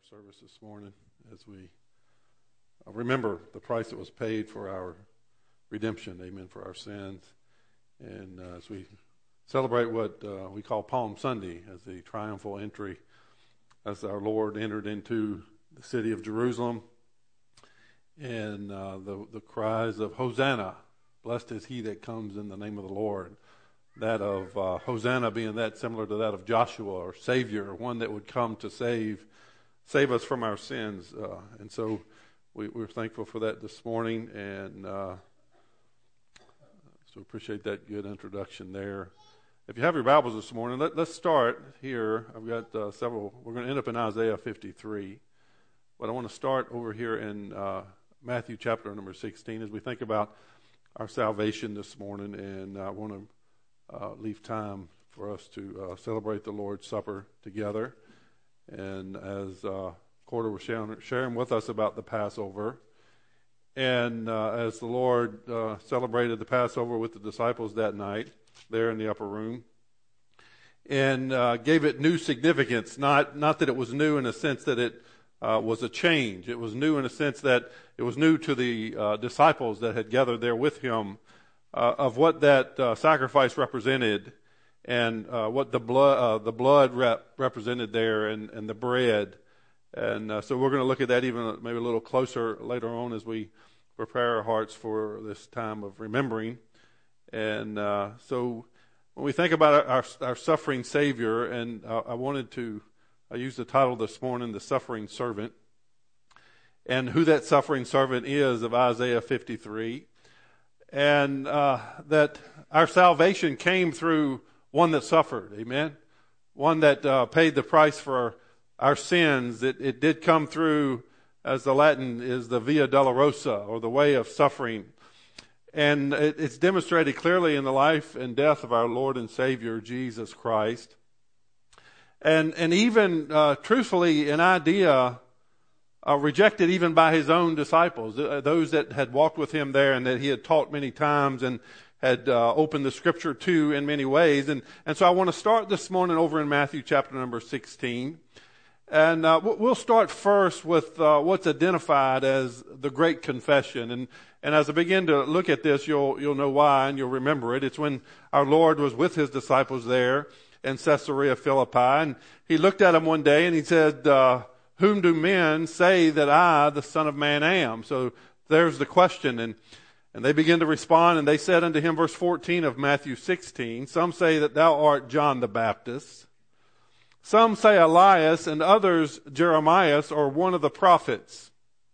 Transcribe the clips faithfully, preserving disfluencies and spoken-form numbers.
service this morning as we remember the price that was paid for our redemption, amen, for our sins. And uh, as we celebrate what uh, we call Palm Sunday as the triumphal entry, as our Lord entered into the city of Jerusalem, and uh, the, the cries of Hosanna, blessed is he that comes in the name of the Lord. That of uh, Hosanna being that similar to that of Joshua, or Savior, one that would come to save save us from our sins. Uh, and so we, we're thankful for that this morning, and uh, so appreciate that good introduction there. If you have your Bibles this morning, let, let's start here. I've got uh, several. We're going to end up in Isaiah fifty-three, but I want to start over here in uh, Matthew chapter number sixteen as we think about our salvation this morning, and I want to Uh, leave time for us to uh, celebrate the Lord's Supper together. And as uh, Corder was sharing, sharing with us about the Passover, and uh, as the Lord uh, celebrated the Passover with the disciples that night there in the upper room, and uh, gave it new significance, not not that it was new in a sense that it uh, was a change. It was new in a sense that it was new to the uh, disciples that had gathered there with him, Uh, of what that uh, sacrifice represented, and uh, what the blood uh, the blood rep represented there, and, and the bread. And uh, so we're going to look at that even maybe a little closer later on as we prepare our hearts for this time of remembering. And uh, so when we think about our, our suffering Savior, and uh, I wanted to I used the title this morning, The Suffering Servant, and who that suffering servant is of Isaiah fifty-three. And uh, that our salvation came through one that suffered, amen? One that uh, paid the price for our sins. It, it did come through, as the Latin is, the Via Dolorosa, or the way of suffering. And it, it's demonstrated clearly in the life and death of our Lord and Savior, Jesus Christ. And, and even, uh, truthfully, an idea Uh, rejected even by his own disciples, uh, those that had walked with him there and that he had taught many times and had uh, opened the scripture to in many ways. And, and so I want to start this morning over in Matthew chapter number sixteen. And uh, we'll start first with uh, what's identified as the Great Confession. And, and as I begin to look at this, you'll, you'll know why and you'll remember it. It's when our Lord was with his disciples there in Caesarea Philippi. And he looked at them one day and he said, uh, whom do men say that I, the Son of Man, am? So there's the question. And, and they begin to respond, and they said unto him, verse fourteen of Matthew sixteen, some say that thou art John the Baptist. Some say Elias, and others Jeremias, or one of the prophets.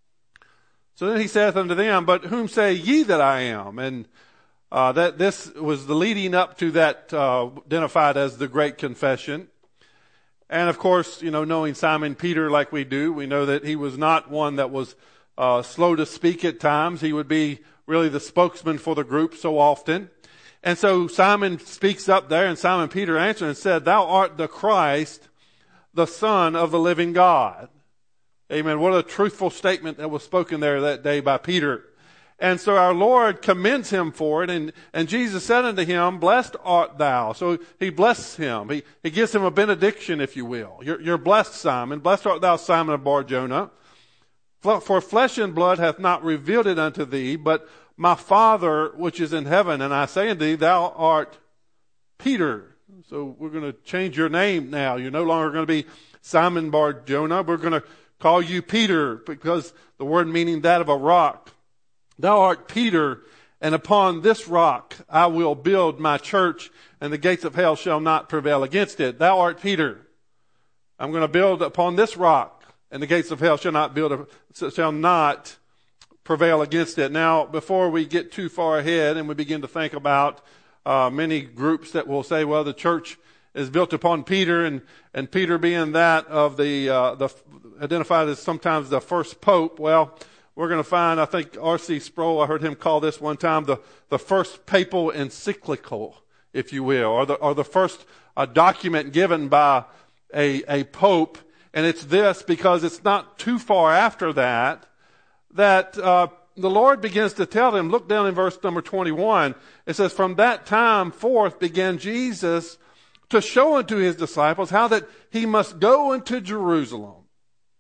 So then he saith unto them, but whom say ye that I am? And uh, that this was the leading up to that uh, identified as the Great Confession. And of course, you know, knowing Simon Peter like we do, we know that he was not one that was uh, slow to speak at times. He would be really the spokesman for the group so often. And so Simon speaks up there, and Simon Peter answered and said, thou art the Christ, the Son of the living God. Amen. What a truthful statement that was spoken there that day by Peter. And so our Lord commends him for it, and, and Jesus said unto him, blessed art thou. So he blesses him. He, he gives him a benediction, if you will. You're, you're blessed, Simon. Blessed art thou, Simon of Bar-Jonah. For flesh and blood hath not revealed it unto thee, but my Father which is in heaven. And I say unto thee, thou art Peter. So we're going to change your name now. You're no longer going to be Simon Bar-Jonah. We're going to call you Peter, because the word meaning that of a rock. Thou art Peter, and upon this rock I will build my church, and the gates of hell shall not prevail against it. Thou art Peter. I'm going to build upon this rock, and the gates of hell shall not build, shall not prevail against it. Now, before we get too far ahead and we begin to think about uh, many groups that will say, well, the church is built upon Peter, and, and Peter being that of the, uh, the identified as sometimes the first pope. Well, we're going to find, I think R C Sproul, I heard him call this one time the, the first papal encyclical, if you will, or the, or the first uh, document given by a, a pope. And it's this, because it's not too far after that, that uh, the Lord begins to tell them, look down in verse number twenty-one. It says, from that time forth began Jesus to show unto his disciples how that he must go into Jerusalem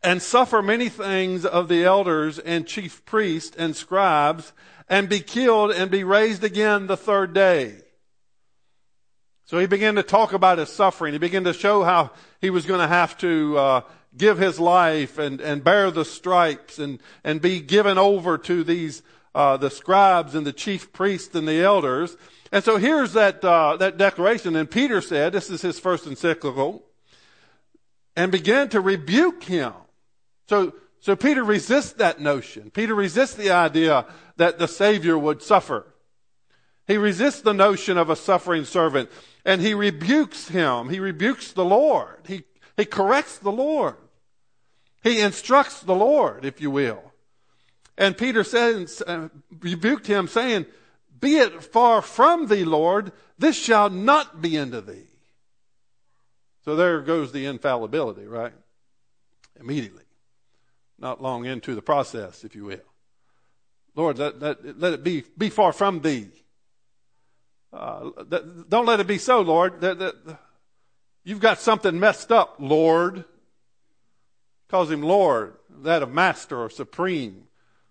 and suffer many things of the elders and chief priests and scribes, and be killed and be raised again the third day. So he began to talk about his suffering. He began to show how he was going to have to uh, give his life and, and bear the stripes and, and be given over to these uh, the scribes and the chief priests and the elders. And so here's that uh, that declaration. And Peter said, this is his first encyclical, and began to rebuke him. So so Peter resists that notion. Peter resists the idea that the Savior would suffer. He resists the notion of a suffering servant, and he rebukes him. He rebukes the Lord. He he corrects the Lord. He instructs the Lord, if you will. And Peter says, uh, rebuked him, saying, "Be it far from thee, Lord, this shall not be unto thee." So there goes the infallibility, right? Immediately. Not long into the process, if you will. Lord, let, let, let it be, be far from thee. Uh, that, don't let it be so, Lord. That, that, you've got something messed up, Lord. Calls him Lord, that of master or supreme.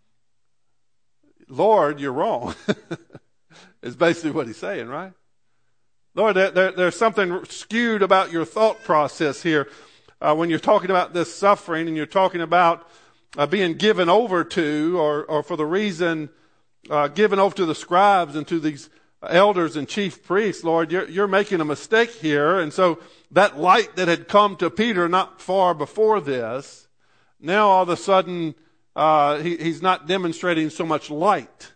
Lord, you're wrong. Is basically what he's saying, right? Lord, there, there, there's something skewed about your thought process here. Uh, when you're talking about this suffering and you're talking about uh, being given over to, or, or for the reason uh, given over to the scribes and to these elders and chief priests, Lord, you're, you're making a mistake here. And so that light that had come to Peter not far before this, now all of a sudden uh, he, he's not demonstrating so much light.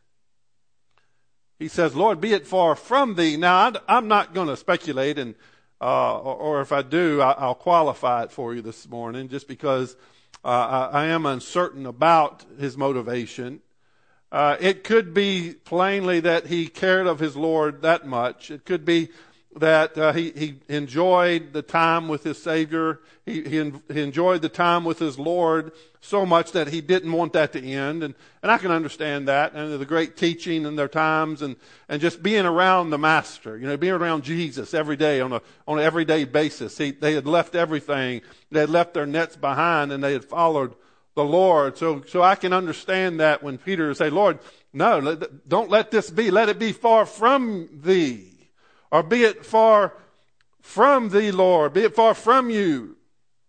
He says, Lord, be it far from thee. Now, I'm not going to speculate, and uh, or, or if I do, I'll qualify it for you this morning, just because uh, I am uncertain about his motivation. Uh, it could be plainly that he cared of his Lord that much. It could be that uh, he, he enjoyed the time with his Savior. He, he, he enjoyed the time with his Lord so much that he didn't want that to end. And, and I can understand that. And the great teaching in their times, and, and just being around the Master, you know, being around Jesus every day on a, on an everyday basis. He, they had left everything. They had left their nets behind, and they had followed the Lord. So, so I can understand that when Peter say, Lord, no, let, don't let this be. Let it be far from thee. Or be it far from thee, Lord. Be it far from you.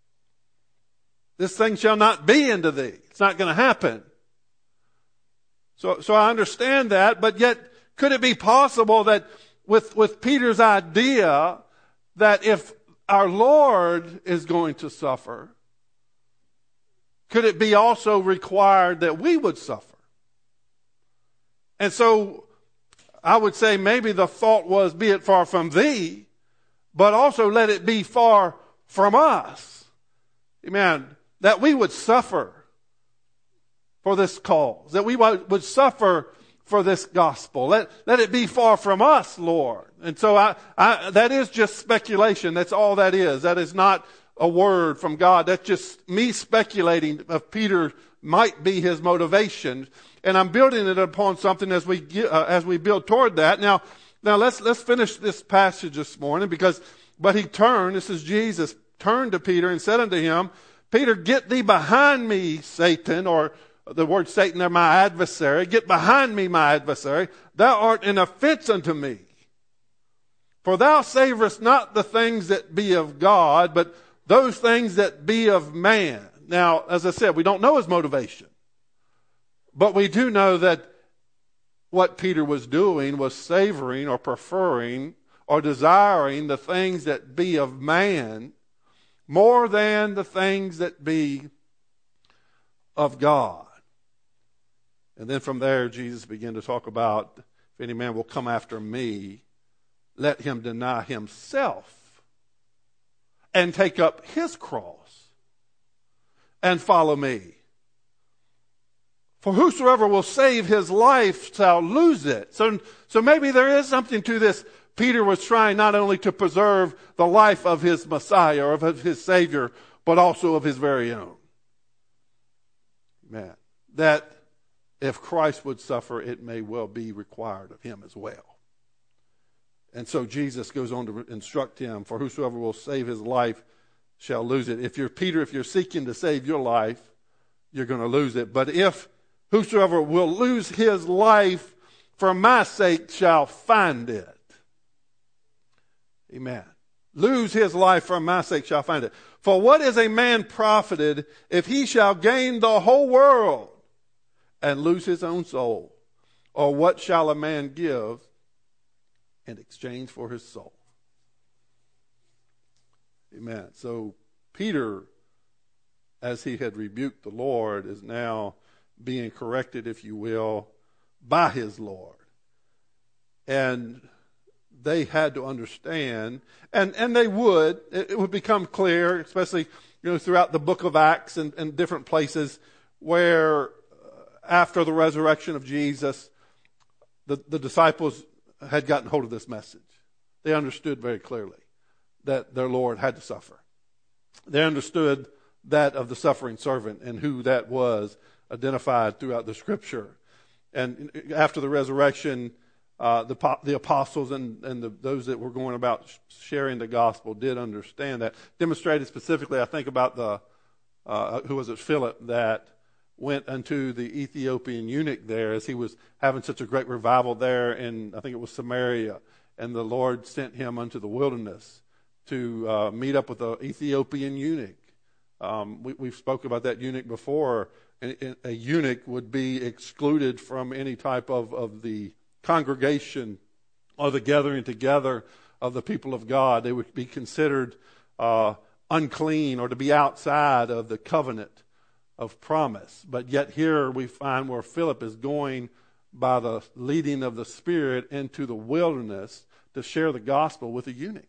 This thing shall not be unto thee. It's not going to happen. So, so I understand that, but yet could it be possible that with, with Peter's idea that if our Lord is going to suffer, could it be also required that we would suffer? And so I would say maybe the thought was, be it far from thee, but also let it be far from us. Amen. That we would suffer for this cause, that we would suffer for this gospel. Let, let it be far from us, Lord. And so I, I, that is just speculation. That's all that is. That is not a word from God. That's just me speculating of Peter might be his motivation. And I'm building it upon something as we get, uh, as we build toward that. Now, now let's let's finish this passage this morning, because but he turned. This is Jesus turned to Peter and said unto him, Peter, get thee behind me, Satan, or the word Satan there, my adversary. Get behind me, my adversary. Thou art an offense unto me. For thou savorest not the things that be of God, but those things that be of man. Now, as I said, we don't know his motivation. But we do know that what Peter was doing was savoring or preferring or desiring the things that be of man more than the things that be of God. And then from there, Jesus began to talk about, if any man will come after me, let him deny himself and take up his cross and follow me. For whosoever will save his life shall lose it. So, so maybe there is something to this. Peter was trying not only to preserve the life of his Messiah or of his Savior, but also of his very own. Man, that if Christ would suffer, it may well be required of him as well. And so Jesus goes on to instruct him, for whosoever will save his life shall lose it. If you're Peter, if you're seeking to save your life, you're going to lose it. But if whosoever will lose his life for my sake shall find it. Amen. Lose his life for my sake shall find it. For what is a man profited if he shall gain the whole world and lose his own soul? Or what shall a man give in exchange for his soul? Amen. So Peter, as he had rebuked the Lord, is now being corrected, if you will, by his Lord. And they had to understand, and, and they would, it, it would become clear, especially you know throughout the book of Acts and, and different places where uh, after the resurrection of Jesus, the, the disciples had gotten hold of this message. They understood very clearly that their Lord had to suffer. They understood that of the suffering servant and who that was identified throughout the scripture. And after the resurrection, uh, the, the apostles and, and the, those that were going about sharing the gospel did understand that. Demonstrated specifically, I think about the, uh, who was it, Philip, that went unto the Ethiopian eunuch there as he was having such a great revival there in, I think it was Samaria. And the Lord sent him unto the wilderness to uh, meet up with the Ethiopian eunuch. Um, we, we've spoken about that eunuch before. A, a eunuch would be excluded from any type of, of the congregation or the gathering together of the people of God. They would be considered uh, unclean or to be outside of the covenant of promise. But yet here we find where Philip is going by the leading of the Spirit into the wilderness to share the gospel with a eunuch.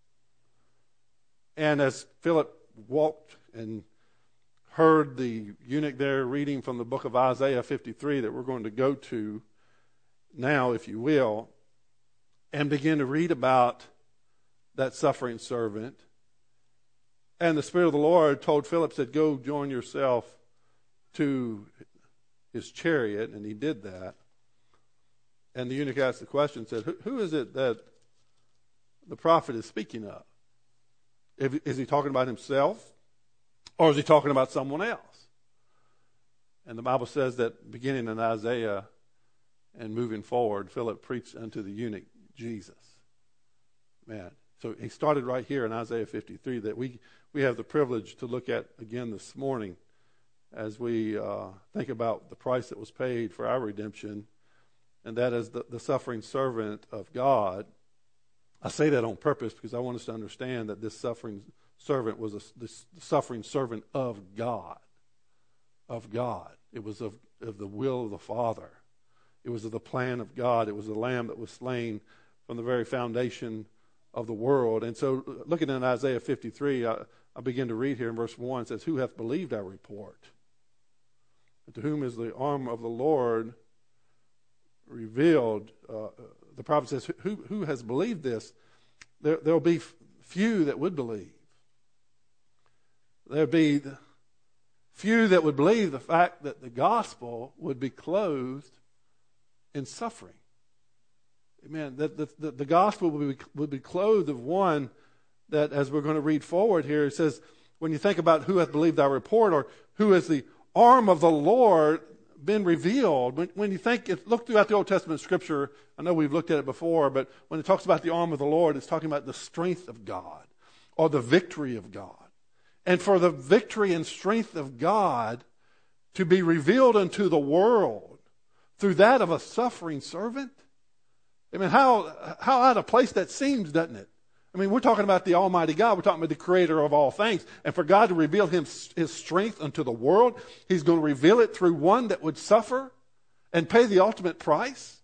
And as Philip walked and heard the eunuch there reading from the book of Isaiah fifty-three that we're going to go to now, if you will, and begin to read about that suffering servant. And the Spirit of the Lord told Philip, said, go join yourself to his chariot, and he did that. And the eunuch asked the question, said, who, who is it that the prophet is speaking of? If, is he talking about himself? Or is he talking about someone else? And the Bible says that beginning in Isaiah and moving forward, Philip preached unto the eunuch Jesus. Man, so he started right here in Isaiah fifty-three that we, we have the privilege to look at again this morning as we uh, think about the price that was paid for our redemption, and that is the, the suffering servant of God. I say that on purpose because I want us to understand that this suffering servant was a, this suffering servant of God. Of God. It was of, of the will of the Father. It was of the plan of God. It was the Lamb that was slain from the very foundation of the world. And so looking at Isaiah fifty-three, I, I begin to read here in verse one. It says, who hath believed our report? And to whom is the arm of the Lord revealed? Uh, the prophet says, who, who has believed this? There will be few that would believe. There'd be few that would believe the fact that the gospel would be clothed in suffering. Amen. That the, the, the gospel would be, would be clothed of one that, as we're going to read forward here, it says, when you think about who hath believed our report, or who is the arm of the Lord been revealed. When, when you think, look throughout the Old Testament scripture, I know we've looked at it before, but when it talks about the arm of the Lord, it's talking about the strength of God or the victory of God. And for the victory and strength of God to be revealed unto the world through that of a suffering servant, I mean, how, how out of place that seems, doesn't it? I mean, we're talking about the Almighty God. We're talking about the Creator of all things. And for God to reveal him, his strength unto the world, he's going to reveal it through one that would suffer and pay the ultimate price.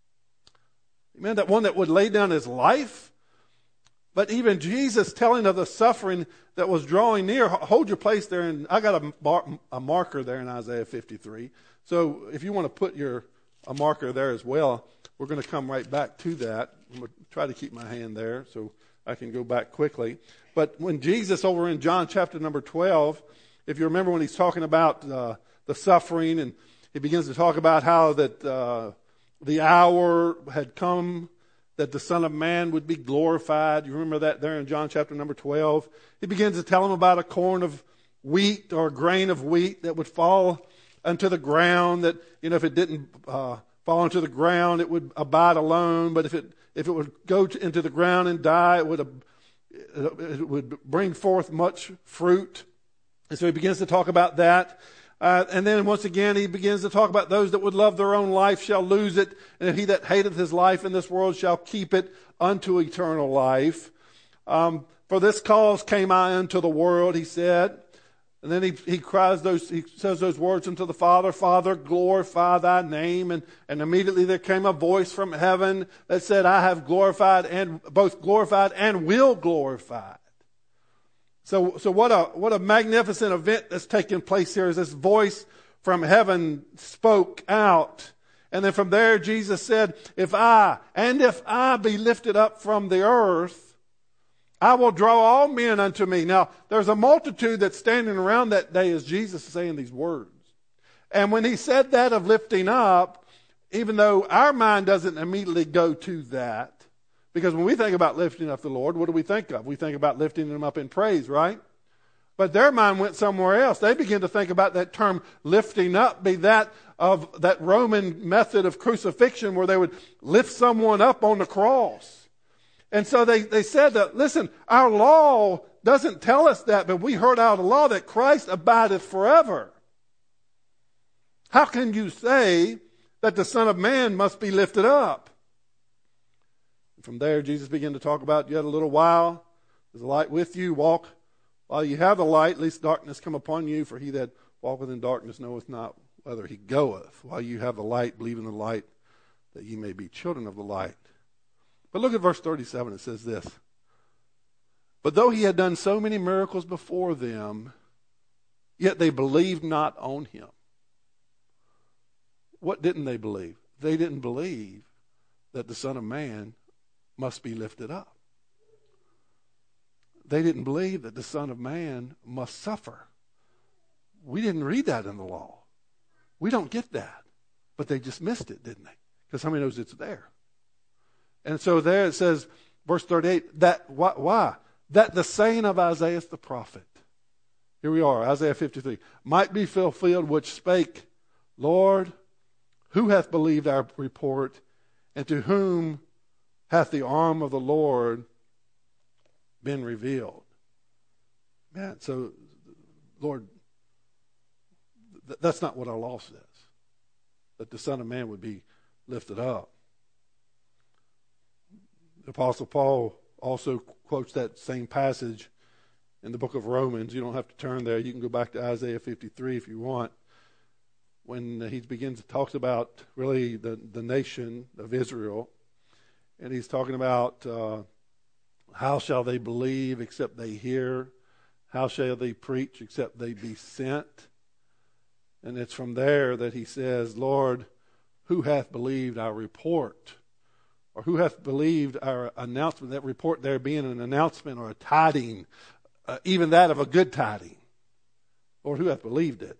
Amen. That one that would lay down his life. But even Jesus telling of the suffering that was drawing near, hold your place there. And I got a, mar- a marker there in Isaiah fifty-three. So if you want to put your a marker there as well, we're going to come right back to that. I'm going to try to keep my hand there so I can go back quickly. But when Jesus over in John chapter number twelve, if you remember when he's talking about uh, the suffering, and he begins to talk about how that uh, the hour had come that the Son of Man would be glorified. You remember that there in John chapter number twelve. He begins to tell them about a corn of wheat or a grain of wheat that would fall into the ground, that, you know, if it didn't uh, fall into the ground, it would abide alone. But if it if it would go to, into the ground and die, it would uh, it would bring forth much fruit. And so he begins to talk about that. Uh, and then once again, he begins to talk about those that would love their own life shall lose it. And he that hateth his life in this world shall keep it unto eternal life. Um, for this cause came I into the world, he said. And then he, he cries those, he says those words unto the Father, Father, glorify thy name. And, and immediately there came a voice from heaven that said, I have glorified and both glorified and will glorify. So, so what a, what a magnificent event that's taking place here is this voice from heaven spoke out. And then from there, Jesus said, if I, and if I be lifted up from the earth, I will draw all men unto me. Now, there's a multitude that's standing around that day as Jesus is saying these words. And when he said that of lifting up, even though our mind doesn't immediately go to that, because when we think about lifting up the Lord, what do we think of? We think about lifting him up in praise, right? But their mind went somewhere else. They began to think about that term lifting up, be that of that Roman method of crucifixion where they would lift someone up on the cross. And so they, they said that, listen, our law doesn't tell us that, but we heard out of law that Christ abideth forever. How can you say that the Son of Man must be lifted up? From there, Jesus began to talk about yet a little while. There's a light with you. Walk while you have the light, lest darkness come upon you. For he that walketh in darkness knoweth not whither he goeth. While you have the light, believe in the light, that ye may be children of the light. But look at verse thirty-seven. It says this. But though he had done so many miracles before them, yet they believed not on him. What didn't they believe? They didn't believe that the Son of Man must be lifted up. They didn't believe that the Son of Man must suffer. We didn't read that in the law. We don't get that. But they just missed it, didn't they? Because how many knows it's there? And so there it says, verse thirty-eight, that why, why? That the saying of Isaiah the prophet, here we are, Isaiah fifty-three, might be fulfilled, which spake, Lord, who hath believed our report, and to whom hath the arm of the Lord been revealed? Man, so, Lord, th- that's not what our law says, that the Son of Man would be lifted up. The Apostle Paul also quotes that same passage in the book of Romans. You don't have to turn there. You can go back to Isaiah fifty-three if you want. When he begins to talk about really the, the nation of Israel. And he's talking about uh, how shall they believe except they hear? How shall they preach except they be sent? And it's from there that he says, Lord, who hath believed our report? Or who hath believed our announcement? That report there being an announcement or a tiding, uh, even that of a good tiding. Lord, who hath believed it?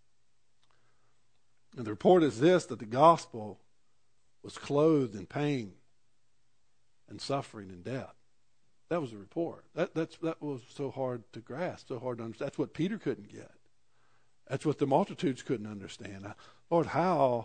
And the report is this, that the gospel was clothed in pain and suffering and death. That was the report. That that's that was so hard to grasp, so hard to understand. That's what Peter couldn't get. That's what the multitudes couldn't understand. Lord, how,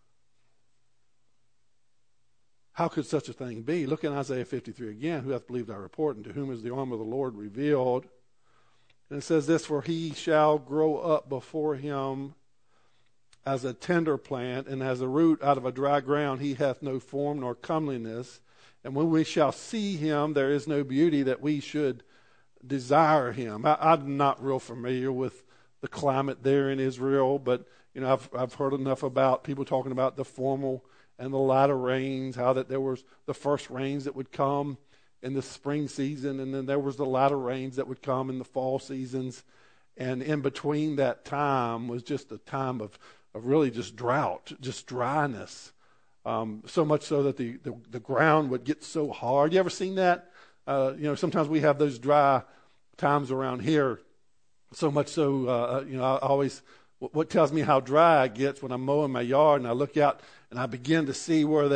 how could such a thing be? Look in Isaiah fifty-three again. Who hath believed our report, and to whom is the arm of the Lord revealed? And it says this, for he shall grow up before him as a tender plant, and as a root out of a dry ground. He hath no form nor comeliness. And when we shall see him, there is no beauty that we should desire him. I, I'm not real familiar with the climate there in Israel, but you know, I've I've heard enough about people talking about the formal and the latter rains, how that there was the first rains that would come in the spring season, and then there was the latter rains that would come in the fall seasons. And in between that time was just a time of, of really just drought, just dryness. Um, so much so that the, the, the ground would get so hard. You ever seen that? Uh, you know, sometimes we have those dry times around here. So much so, uh, you know, I always, what tells me how dry it gets when I'm mowing my yard and I look out and I begin to see where that,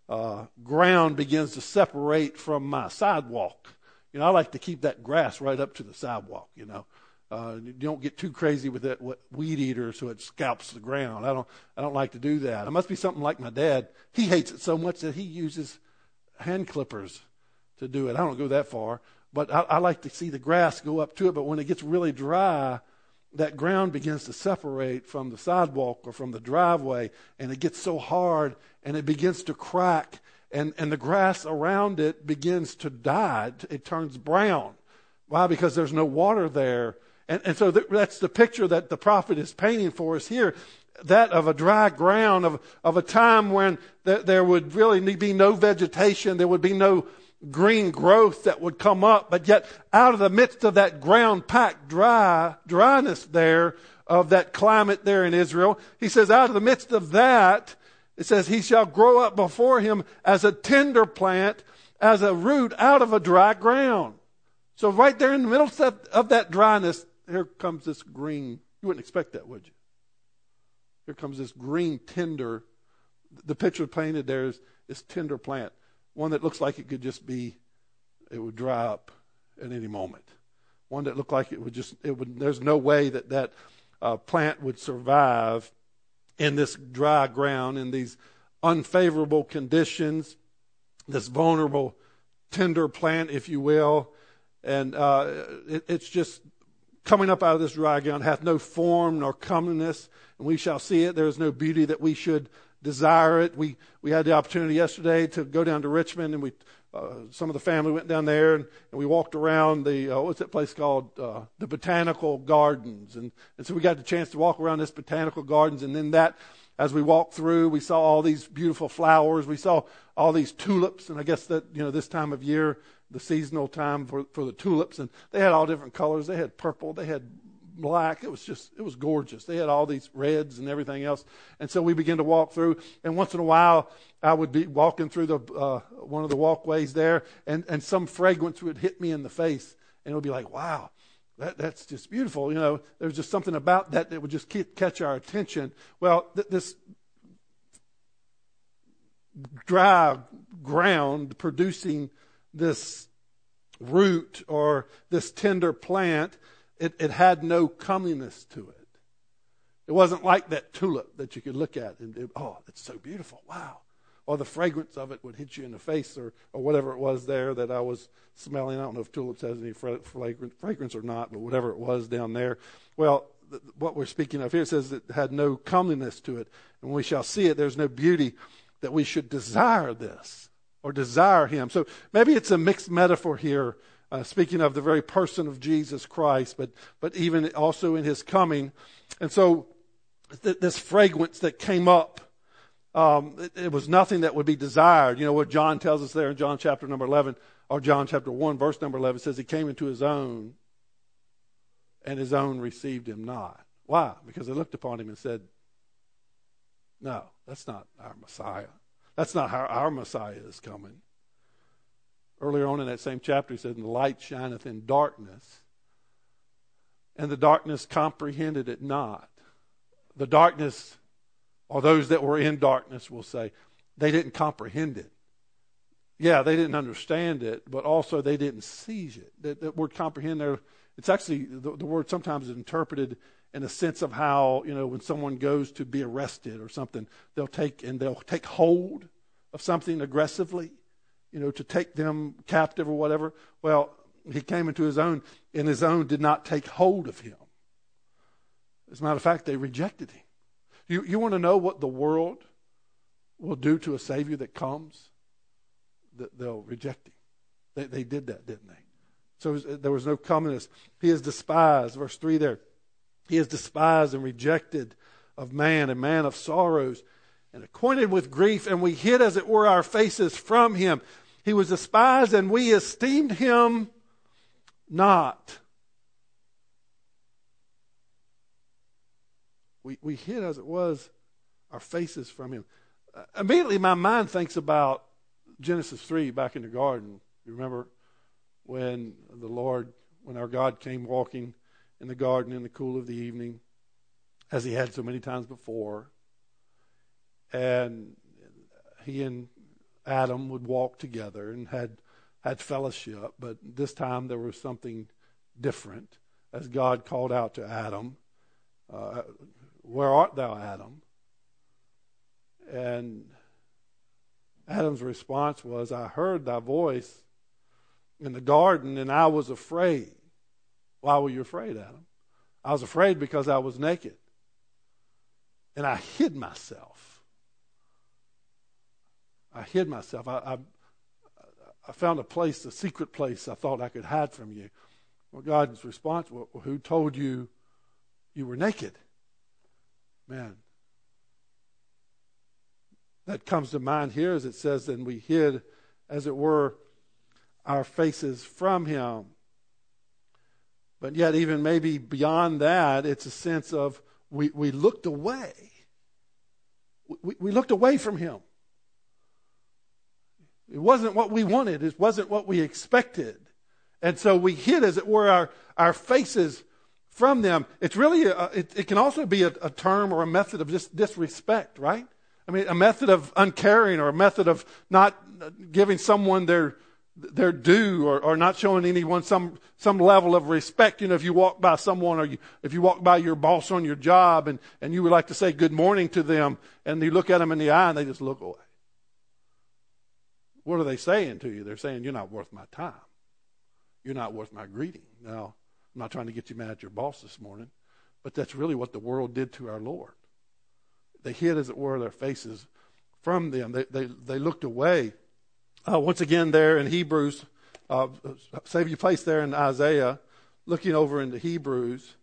uh, ground begins to separate from my sidewalk. You know, I like to keep that grass right up to the sidewalk, you know. Uh, you don't get too crazy with that weed eater so it scalps the ground. I don't I don't like to do that. It must be something like my dad. He hates it so much that he uses hand clippers to do it. I don't go that far. But I, I like to see the grass go up to it. But when it gets really dry, that ground begins to separate from the sidewalk or from the driveway. And it gets so hard and it begins to crack. And, and the grass around it begins to die. It, it turns brown. Why? Because there's no water there. And, and so th- that's the picture that the prophet is painting for us here. That of a dry ground, of, of a time when th- there would really be no vegetation. There would be no green growth that would come up. But yet out of the midst of that ground packed dry, dryness there, of that climate there in Israel, he says out of the midst of that, it says, he shall grow up before him as a tender plant, as a root out of a dry ground. So right there in the middle of that dryness, here comes this green. You wouldn't expect that, would you? Here comes this green, tender. The picture painted there is this tender plant. One that looks like it could just be, it would dry up at any moment. One that looked like it would just, it would. There's no way that that uh, plant would survive in this dry ground, in these unfavorable conditions, this vulnerable, tender plant, if you will. And uh, it, it's just coming up out of this dry ground, hath no form nor comeliness, and we shall see it. There is no beauty that we should desire it. We we had the opportunity yesterday to go down to Richmond, and we uh, some of the family went down there, and, and we walked around the uh, what's that place called? Uh, the Botanical Gardens, and and so we got the chance to walk around this Botanical Gardens, and then that. As we walked through, we saw all these beautiful flowers. We saw all these tulips, and I guess that, you know, this time of year, the seasonal time for, for the tulips, and they had all different colors. They had purple, they had black. It was just, it was gorgeous. They had all these reds and everything else. And so we began to walk through, and once in a while, I would be walking through the uh, one of the walkways there, and, and some fragrance would hit me in the face, and it would be like, wow. That, that's just beautiful. You know, there's just something about that that would just keep, catch our attention. Well, th- this dry ground producing this root or this tender plant, it, it had no comeliness to it. It wasn't like that tulip that you could look at and, it, oh, it's so beautiful. Wow. Or the fragrance of it would hit you in the face, or, or whatever it was there that I was smelling. I don't know if tulips has any fragrance or not, but whatever it was down there. Well, th- what we're speaking of here says it had no comeliness to it. And when we shall see it, there's no beauty that we should desire this or desire him. So maybe it's a mixed metaphor here, uh, speaking of the very person of Jesus Christ, but, but even also in his coming. And so th- this fragrance that came up, Um, it, it was nothing that would be desired. You know what John tells us there in John chapter number eleven, or John chapter one, verse number eleven, says he came into his own, and his own received him not. Why? Because they looked upon him and said, no, that's not our Messiah. That's not how our Messiah is coming. Earlier on in that same chapter, he said, and the light shineth in darkness, and the darkness comprehended it not. The darkness, or those that were in darkness will say, they didn't comprehend it. Yeah, they didn't understand it, but also they didn't seize it. That, that word comprehend there, it's actually, the, the word sometimes is interpreted in a sense of how, you know, when someone goes to be arrested or something, they'll take, and they'll take hold of something aggressively, you know, to take them captive or whatever. Well, he came into his own, and his own did not take hold of him. As a matter of fact, they rejected him. You, you want to know what the world will do to a Savior that comes? That they'll reject him. They, they did that, didn't they? So there was no comeliness. He is despised, verse three there. He is despised and rejected of man, a man of sorrows, and acquainted with grief, and we hid, as it were, our faces from him. He was despised, and we esteemed him not. We we hid, as it was, our faces from him. Uh, immediately my mind thinks about Genesis three back in the garden. You remember when the Lord, when our God came walking in the garden in the cool of the evening, as he had so many times before. And he and Adam would walk together and had had fellowship, but this time there was something different as God called out to Adam, uh, where art thou, Adam? And Adam's response was, I heard thy voice in the garden and I was afraid. Why were you afraid, Adam? I was afraid because I was naked and I hid myself. I hid myself. I, I I found a place, a secret place I thought I could hide from you. Well, God's response, well, who told you you were naked? Man, that comes to mind here as it says, and we hid, as it were, our faces from him. But yet even maybe beyond that, it's a sense of we, we looked away. We, we looked away from him. It wasn't what we wanted. It wasn't what we expected. And so we hid, as it were, our, our faces from them. It's really, a, it, it can also be a, a term or a method of just disrespect, right? I mean, a method of uncaring or a method of not giving someone their their due or, or not showing anyone some, some level of respect. You know, if you walk by someone or you, if you walk by your boss on your job and, and you would like to say good morning to them and you look at them in the eye and they just look away. What are they saying to you? They're saying, you're not worth my time. You're not worth my greeting. Now, I'm not trying to get you mad at your boss this morning, but that's really what the world did to our Lord. They hid, as it were, their faces from them. They they, they looked away. Uh, once again, there in Hebrews, uh, save your place there in Isaiah, looking over into Hebrews.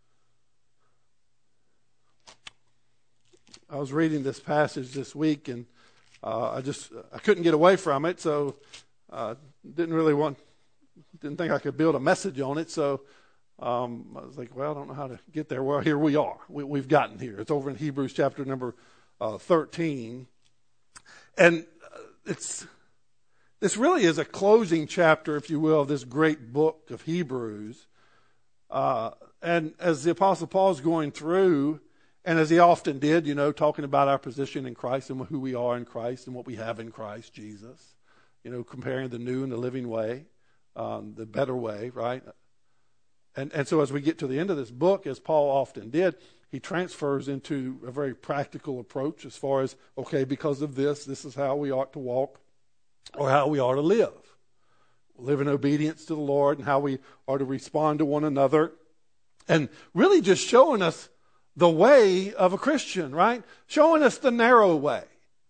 I was reading this passage this week, and uh, I just I couldn't get away from it, so uh, didn't really want, didn't think I could build a message on it. So um, I was like, well, I don't know how to get there. Well, here we are. We, we've gotten here. It's over in Hebrews chapter number uh, thirteen, and it's. This really is a closing chapter, if you will, of this great book of Hebrews. Uh, and as the Apostle Paul is going through, and as he often did, you know, talking about our position in Christ and who we are in Christ and what we have in Christ Jesus, you know, comparing the new and the living way, um, the better way, right? And, and so as we get to the end of this book, as Paul often did, he transfers into a very practical approach as far as, okay, because of this, this is how we ought to walk. Or how we are to live. Live in obedience to the Lord and how we are to respond to one another. And really just showing us the way of a Christian, right? Showing us the narrow way.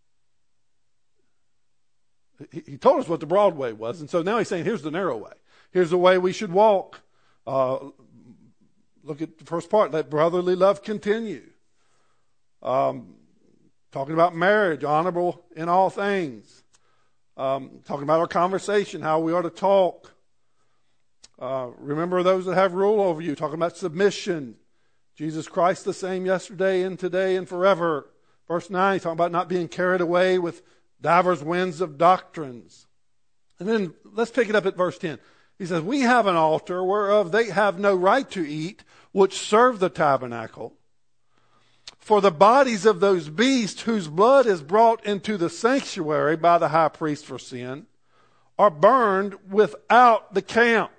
He, he told us what the broad way was. And so now he's saying, here's the narrow way. Here's the way we should walk. Uh, look at the first part. Let brotherly love continue. Um, talking about marriage, honorable in all things. Um, talking about our conversation, how we are to talk. Uh, remember those that have rule over you. Talking about submission. Jesus Christ the same yesterday and today and forever. Verse nine, he's talking about not being carried away with divers winds of doctrines. And then let's pick it up at verse ten. He says, we have an altar whereof they have no right to eat, which serve the tabernacle. For the bodies of those beasts whose blood is brought into the sanctuary by the high priest for sin are burned without the camp.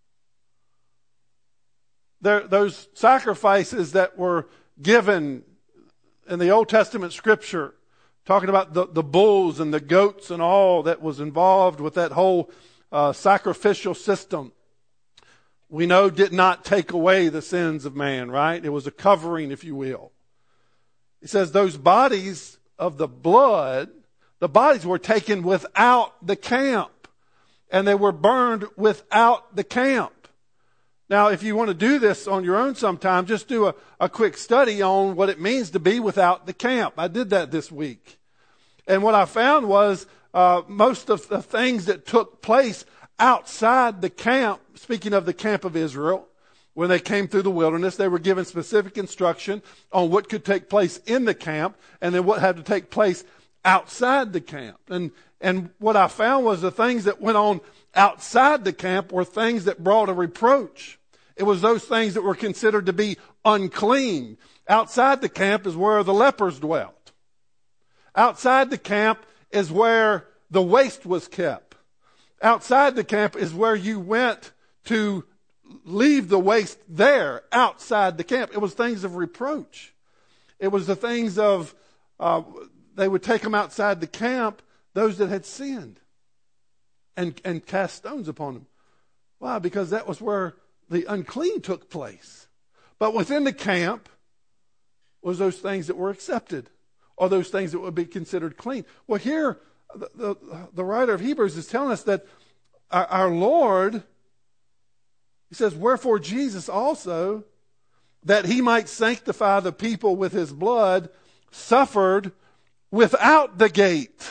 There, those sacrifices that were given in the Old Testament scripture, talking about the, the bulls and the goats and all that was involved with that whole uh, sacrificial system, we know did not take away the sins of man, right? It was a covering, if you will. It says those bodies of the blood, the bodies were taken without the camp. And they were burned without the camp. Now, if you want to do this on your own sometime, just do a, a quick study on what it means to be without the camp. I did that this week. And what I found was uh, most of the things that took place outside the camp, speaking of the camp of Israel, when they came through the wilderness, they were given specific instruction on what could take place in the camp and then what had to take place outside the camp. And, and what I found was the things that went on outside the camp were things that brought a reproach. It was those things that were considered to be unclean. Outside the camp is where the lepers dwelt. Outside the camp is where the waste was kept. Outside the camp is where you went to leave the waste there, outside the camp. It was things of reproach. It was the things of, uh, they would take them outside the camp, those that had sinned, and, and cast stones upon them. Why? Because that was where the unclean took place. But within the camp was those things that were accepted, or those things that would be considered clean. Well, here, the, the, the writer of Hebrews is telling us that our, our Lord, he says, wherefore Jesus also, that he might sanctify the people with his blood, suffered without the gate.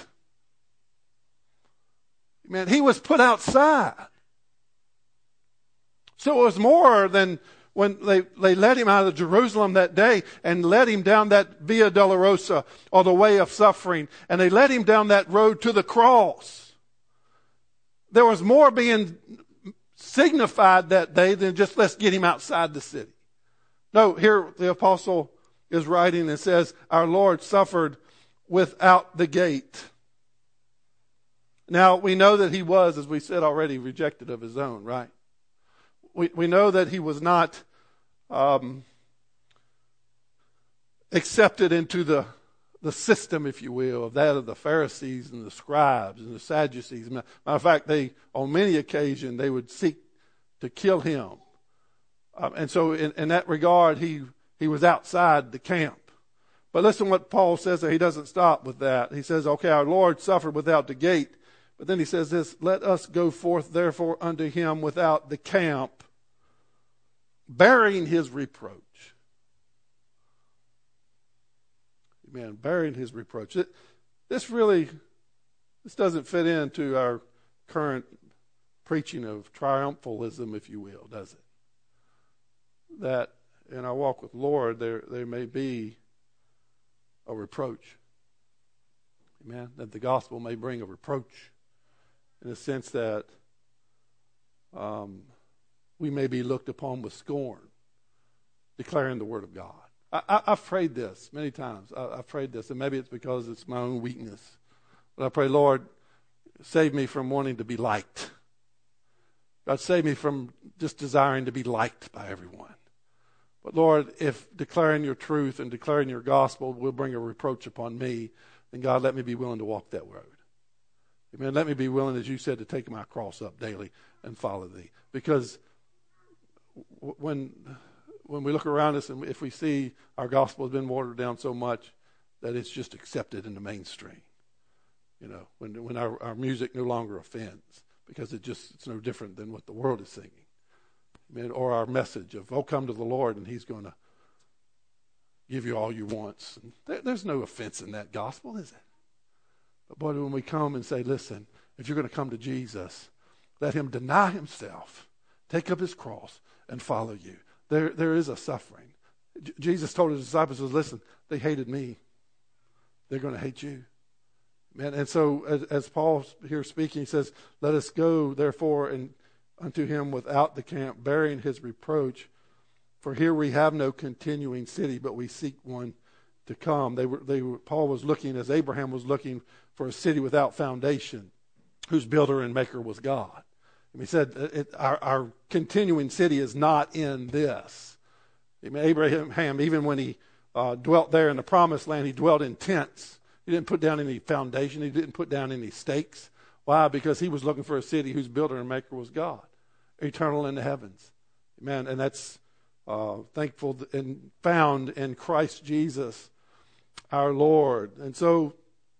Man, he was put outside. So it was more than when they, they led him out of Jerusalem that day and led him down that Via Dolorosa, or the way of suffering, and they led him down that road to the cross. There was more being signified that day than just let's get him outside the city. No, here the apostle is writing and says, our Lord suffered without the gate. Now, we know that he was, as we said already, rejected of his own, right? We we know that he was not um, accepted into the the system, if you will, of that of the Pharisees and the scribes and the Sadducees. Matter of fact, they on many occasions they would seek to kill him, um, and so in, in that regard, he he was outside the camp. But listen, what Paul says there. He doesn't stop with that. He says, "Okay, our Lord suffered without the gate." But then he says this, let us go forth therefore unto him without the camp, bearing his reproach. Amen, bearing his reproach. It, this really, this doesn't fit into our current preaching of triumphalism, if you will, does it? That in our walk with the Lord, there, there may be a reproach. Amen, that the gospel may bring a reproach. In the sense that um, we may be looked upon with scorn, declaring the word of God. I, I, I've prayed this many times. I, I've prayed this, and maybe it's because it's my own weakness. But I pray, Lord, save me from wanting to be liked. God, save me from just desiring to be liked by everyone. But Lord, if declaring your truth and declaring your gospel will bring a reproach upon me, then God, let me be willing to walk that road. Amen. Let me be willing, as you said, to take my cross up daily and follow thee. Because when when we look around us and if we see our gospel has been watered down so much that it's just accepted in the mainstream, you know, when when our, our music no longer offends because it just it's no different than what the world is singing. Amen. Or our message of, oh, come to the Lord and he's going to give you all your wants. And there, there's no offense in that gospel, is it? But boy, when we come and say, listen, if you're going to come to Jesus, let him deny himself, take up his cross, and follow you. There, there is a suffering. J- Jesus told his disciples, listen, they hated me. They're going to hate you. Man, and so as, as Paul here speaking, he says, let us go, therefore, and unto him without the camp, bearing his reproach. For here we have no continuing city, but we seek one to come. They were, they were, Paul was looking, as Abraham was looking, for a city without foundation, whose builder and maker was God. And he said, it, our, our continuing city is not in this. Abraham, even when he uh, dwelt there in the promised land, he dwelt in tents. He didn't put down any foundation. He didn't put down any stakes. Why? Because he was looking for a city whose builder and maker was God, eternal in the heavens. Amen. And that's uh, thankful and found in Christ Jesus, our Lord. And so,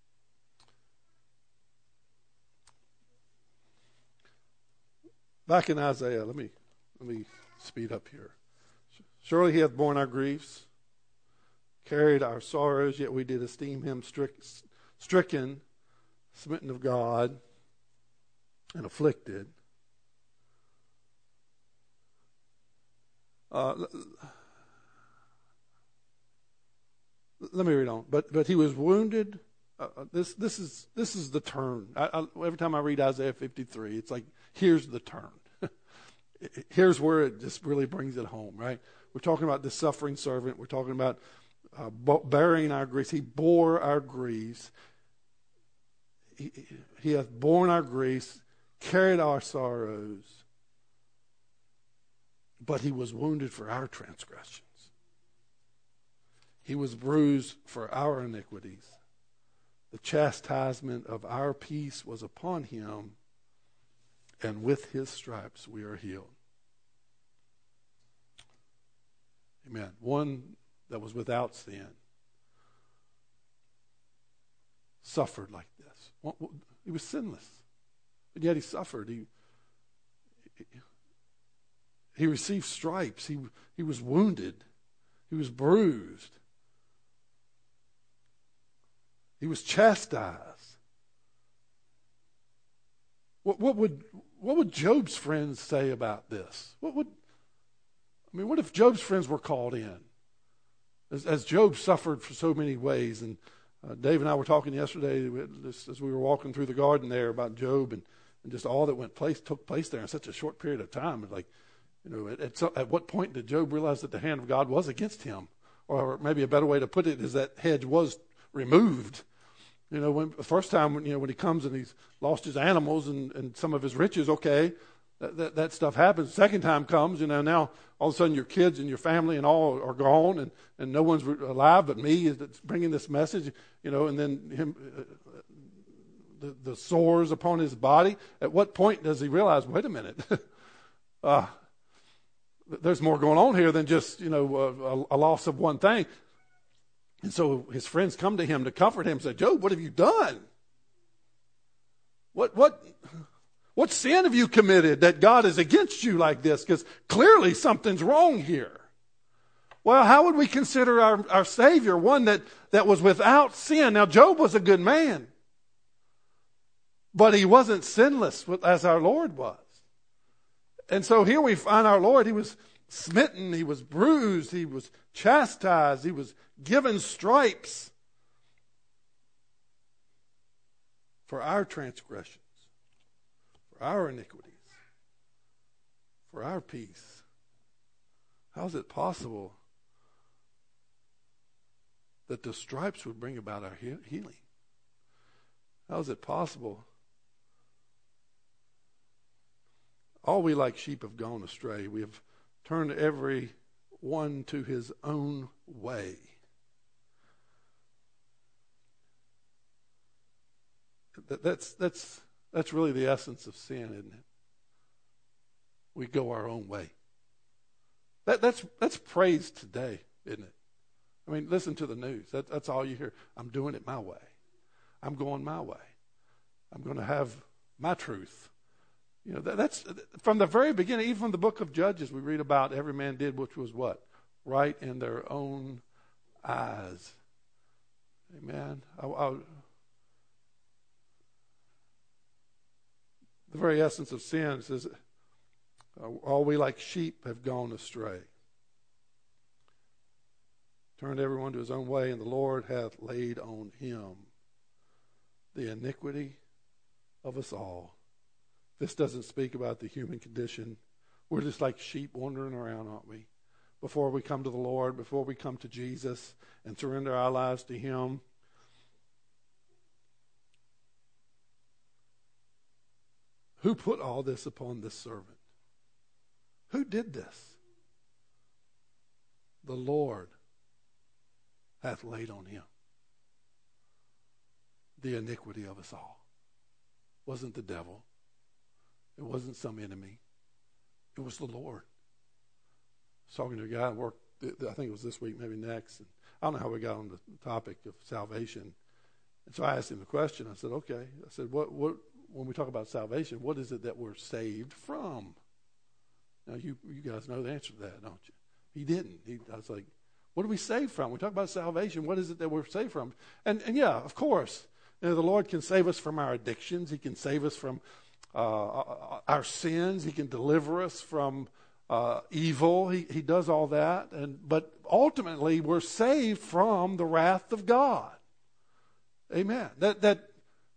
back in Isaiah, let me let me speed up here. Surely he hath borne our griefs, carried our sorrows, yet we did esteem him strict, stricken, smitten of God, and afflicted. Uh, let me read on. But but he was wounded. Uh, this this is this is the turn. I, I, every time I read Isaiah fifty-three, it's like, here's the turn. Here's where it just really brings it home, right? We're talking about the suffering servant. We're talking about uh, bearing our griefs. He bore our griefs. he, he hath borne our griefs, carried our sorrows, but he was wounded for our transgressions. He was bruised for our iniquities. The chastisement of our peace was upon him, and with his stripes we are healed. Amen. One that was without sin suffered like this. He was sinless, but yet he suffered. He he received stripes. He he was wounded. He was bruised. He was chastised. What, what would what would Job's friends say about this? What would I mean? What if Job's friends were called in, as, as Job suffered for so many ways? And uh, Dave and I were talking yesterday just as we were walking through the garden there about Job and, and just all that went place took place there in such a short period of time. Like, you know, at, at, at what point did Job realize that the hand of God was against him? Or maybe a better way to put it is that hedge was removed. You know, when the first time, when, you know, when he comes and he's lost his animals and, and some of his riches, okay, that, that, that stuff happens. Second time comes, you know, now all of a sudden your kids and your family and all are gone and, and no one's alive but me that's bringing this message, you know, and then him, uh, the, the sores upon his body. At what point does he realize, wait a minute, uh, there's more going on here than just, you know, a, a loss of one thing. And so his friends come to him to comfort him and say, Job, what have you done? What what what sin have you committed that God is against you like this? Because clearly something's wrong here. Well, how would we consider our, our Savior one that, that was without sin? Now, Job was a good man, but he wasn't sinless as our Lord was. And so here we find our Lord. He was smitten, he was bruised, he was chastised, he was given stripes for our transgressions, for our iniquities, for our peace. How is it possible that the stripes would bring about our he- healing? How is it possible? All we like sheep have gone astray. We have turned every one to his own way. That, that's that's that's really the essence of sin, isn't it? We go our own way. That that's that's praise today, isn't it? I mean, listen to the news. That, that's all you hear. I'm doing it my way. I'm going my way. I'm going to have my truth. You know, that, that's from the very beginning, even from the book of Judges, we read about every man did which was what? Right in their own eyes. Amen. I, I, the very essence of sin says, all we like sheep have gone astray. Turned everyone to his own way, and the Lord hath laid on him the iniquity of us all. This doesn't speak about the human condition. We're just like sheep wandering around, aren't we? Before we come to the Lord, before we come to Jesus and surrender our lives to him. Who put all this upon this servant? Who did this? The Lord hath laid on him the iniquity of us all. It wasn't the devil. It wasn't some enemy. It was the Lord. I was talking to a guy at work, I think it was this week, maybe next. And I don't know how we got on the topic of salvation. And so I asked him the question. I said, okay. I said, what, what, when we talk about salvation, what is it that we're saved from? Now, you, you guys know the answer to that, don't you? He didn't. He, I was like, what are we saved from? We talk about salvation. What is it that we're saved from? And, and yeah, of course, you know, the Lord can save us from our addictions. He can save us from uh, our sins. He can deliver us from uh, evil. He, he does all that. And but ultimately, we're saved from the wrath of God. Amen. That that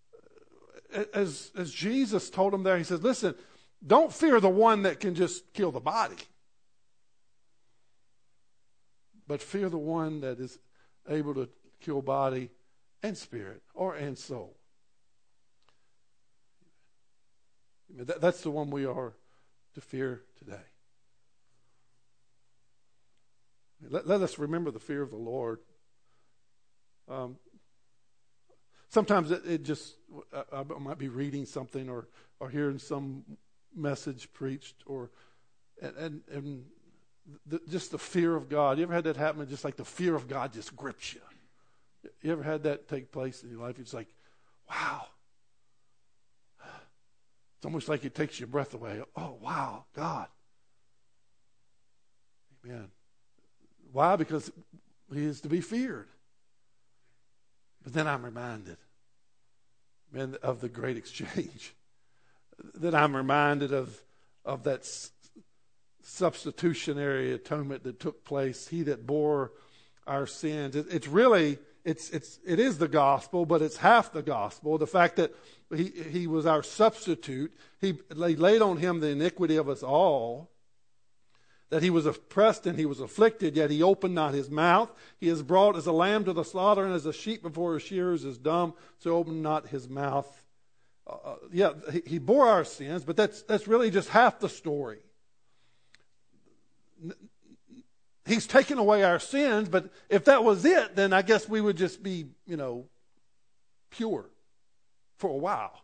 as as Jesus told him there, he says, listen, don't fear the one that can just kill the body, but fear the one that is able to kill body and spirit or and soul. I mean, that, that's the one we are to fear today. Let, let us remember the fear of the Lord. Um, sometimes it, it just, I, I might be reading something or, or hearing some message preached, or and and, and the, just the fear of God. You ever had that happen? Just like the fear of God just grips you. You ever had that take place in your life? It's like, wow. It's almost like it takes your breath away. Oh, wow, God. Amen. Why? Because he is to be feared. But then I'm reminded, man, of the great exchange. Then I'm reminded of, of that s- substitutionary atonement that took place. He that bore our sins. It, it's really, it's it's it is the gospel, but it's half the gospel. The fact that he he was our substitute. He laid on him the iniquity of us all. That he was oppressed and he was afflicted, yet he opened not his mouth. He is brought as a lamb to the slaughter, and as a sheep before his shearers is dumb, so opened not his mouth. Uh, yeah, he, he bore our sins, but that's that's really just half the story. He's taken away our sins, but if that was it, then I guess we would just be, you know, pure for a while.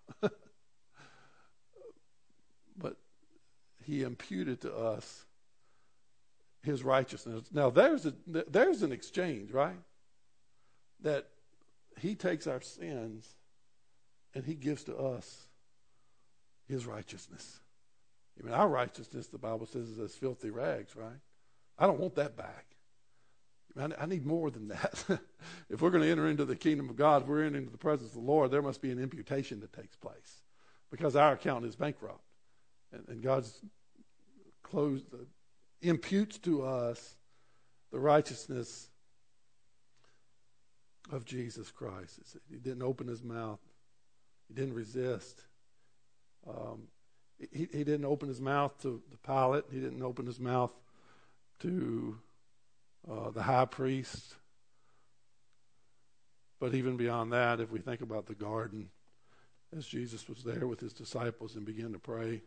But he imputed to us his righteousness. Now there's a there's an exchange, right? That he takes our sins and he gives to us his righteousness. I mean, our righteousness, the Bible says, is as filthy rags, right? I don't want that back. I need more than that. If we're going to enter into the kingdom of God, if we're entering into the presence of the Lord, there must be an imputation that takes place, because our account is bankrupt, and, and God's closed, uh, imputes to us the righteousness of Jesus Christ. He didn't open his mouth. He didn't resist. Um, he, he didn't open his mouth to the Pilate. He didn't open his mouth to uh, the high priest. But even beyond that, if we think about the garden, as Jesus was there with his disciples and began to pray,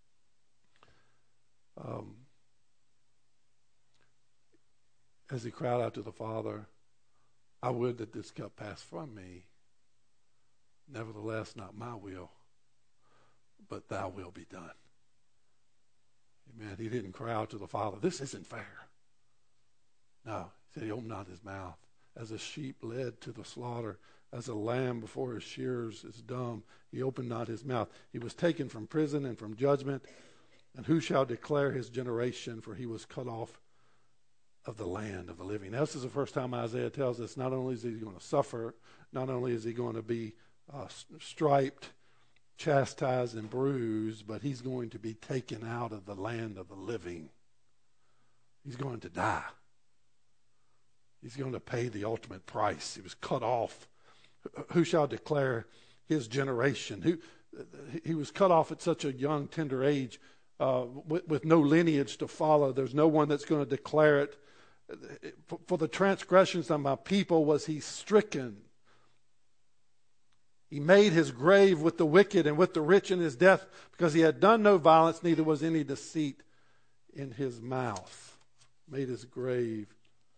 um, as he cried out to the Father, I would that this cup pass from me. Nevertheless, not my will, but thy will be done. Amen. He didn't cry out to the Father, this isn't fair. No, he said he opened not his mouth. As a sheep led to the slaughter, as a lamb before his shearers is dumb, he opened not his mouth. He was taken from prison and from judgment. And who shall declare his generation? For he was cut off of the land of the living. Now, this is the first time Isaiah tells us not only is he going to suffer, not only is he going to be uh, striped, chastised, and bruised, but he's going to be taken out of the land of the living. He's going to die. He's going to pay the ultimate price. He was cut off. Who shall declare his generation? Who he was cut off at such a young, tender age, uh, with, with no lineage to follow. There's no one that's going to declare it. For, for the transgressions of my people was he stricken. He made his grave with the wicked and with the rich in his death, because he had done no violence, neither was any deceit in his mouth. Made his grave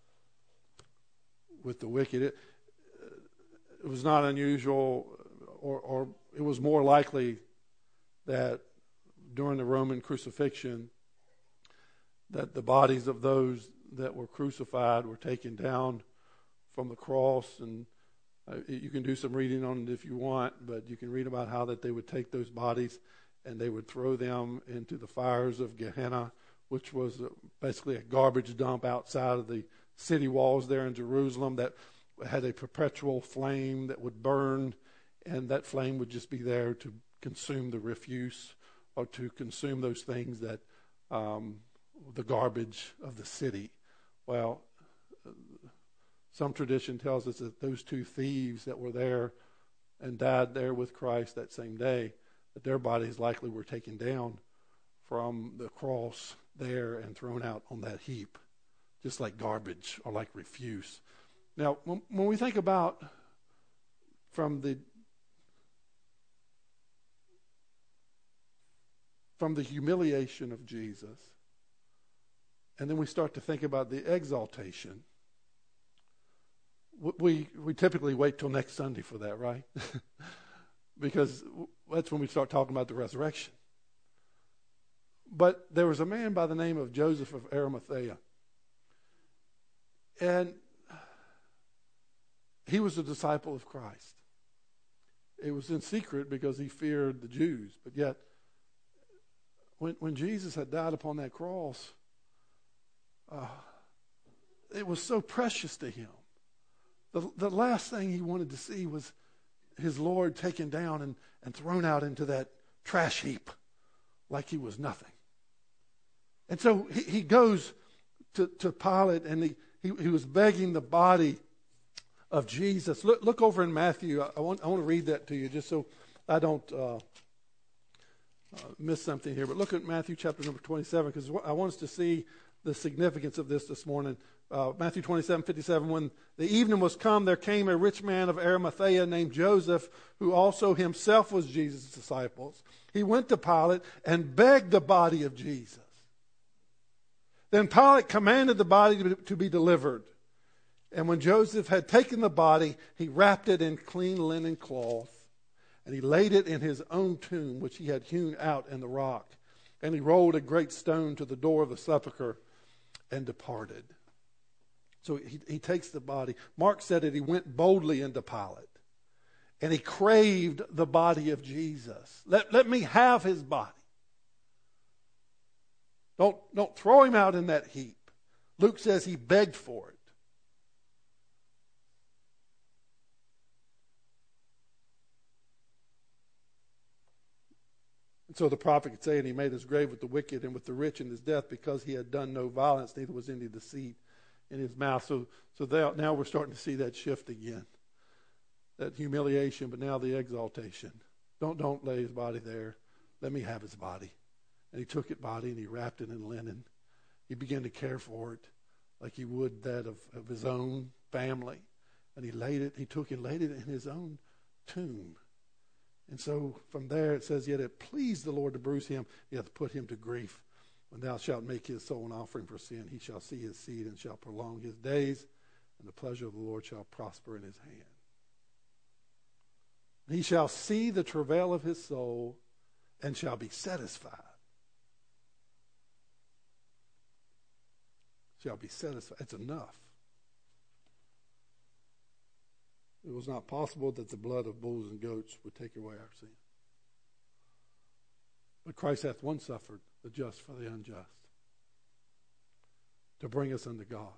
with the wicked. It, it was not unusual, or, or it was more likely that during the Roman crucifixion, that the bodies of those that were crucified were taken down from the cross. And uh, you can do some reading on it if you want, but you can read about how that they would take those bodies and they would throw them into the fires of Gehenna, which was basically a garbage dump outside of the city walls there in Jerusalem that had a perpetual flame that would burn, and that flame would just be there to consume the refuse or to consume those things that um, the garbage of the city. Well, some tradition tells us that those two thieves that were there and died there with Christ that same day, that their bodies likely were taken down from the cross there and thrown out on that heap, just like garbage or like refuse. Now, when, when we think about from the from the humiliation of Jesus, and then we start to think about the exaltation, we we typically wait till next Sunday for that, right? Because that's when we start talking about the resurrection. But there was a man by the name of Joseph of Arimathea, and he was a disciple of Christ. It was in secret because he feared the Jews, but yet when when Jesus had died upon that cross, uh, it was so precious to him. The, the last thing he wanted to see was his Lord taken down and, and thrown out into that trash heap like he was nothing. And so he, he goes to, to Pilate, and he, he, he was begging the body of Jesus. Look, look over in Matthew. I, I, want, I want to read that to you just so I don't uh, uh, miss something here. But look at Matthew chapter number twenty-seven, because I want us to see the significance of this this morning. Uh, Matthew twenty-seven fifty-seven, when the evening was come, there came a rich man of Arimathea named Joseph, who also himself was Jesus' disciples. He went to Pilate and begged the body of Jesus. Then Pilate commanded the body to be, to be delivered. And when Joseph had taken the body, he wrapped it in clean linen cloth, and he laid it in his own tomb, which he had hewn out in the rock. And he rolled a great stone to the door of the sepulchre and departed. So he, he takes the body. Mark said that he went boldly into Pilate, and he craved the body of Jesus. Let, let me have his body. Don't, don't throw him out in that heap. Luke says he begged for it. And so the prophet could say, and he made his grave with the wicked and with the rich in his death, because he had done no violence, neither was any deceit in his mouth. So so that, now we're starting to see that shift again. That humiliation, but now the exaltation. Don't, don't lay his body there. Let me have his body. And he took it body and he wrapped it in linen. He began to care for it like he would that of, of his own family. And he laid it, he took and laid it in his own tomb. And so from there it says, yet it pleased the Lord to bruise him, he hath put him to grief. When thou shalt make his soul an offering for sin, he shall see his seed and shall prolong his days, and the pleasure of the Lord shall prosper in his hand. He shall see the travail of his soul and shall be satisfied. Shall be satisfied. It's enough. It was not possible that the blood of bulls and goats would take away our sin. But Christ hath once suffered, the just for the unjust, to bring us unto God.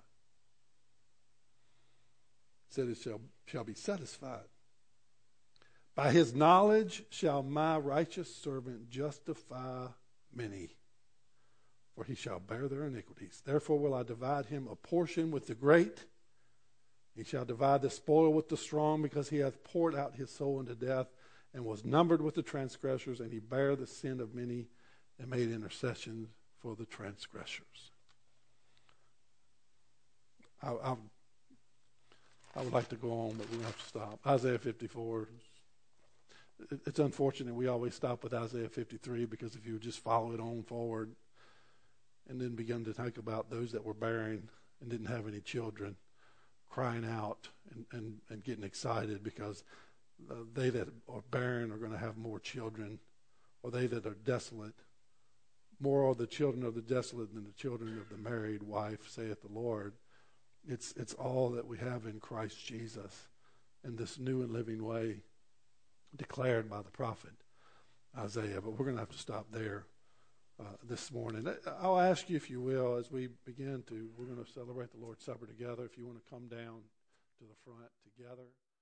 He said it shall, shall be satisfied. By his knowledge shall my righteous servant justify many, for he shall bear their iniquities. Therefore will I divide him a portion with the great. He shall divide the spoil with the strong, because he hath poured out his soul unto death, and was numbered with the transgressors, and he bare the sin of many, and made intercession for the transgressors. I, I, I would like to go on, but we have to stop. Isaiah fifty-four. It, it's unfortunate we always stop with Isaiah fifty-three, because if you would just follow it on forward and then begin to think about those that were barren and didn't have any children, crying out and, and, and getting excited because uh, they that are barren are going to have more children, or they that are desolate. More are the children of the desolate than the children of the married wife, saith the Lord. It's, it's all that we have in Christ Jesus in this new and living way declared by the prophet Isaiah. But we're going to have to stop there uh, this morning. I'll ask you, if you will, as we begin to, we're going to celebrate the Lord's Supper together, if you want to come down to the front together.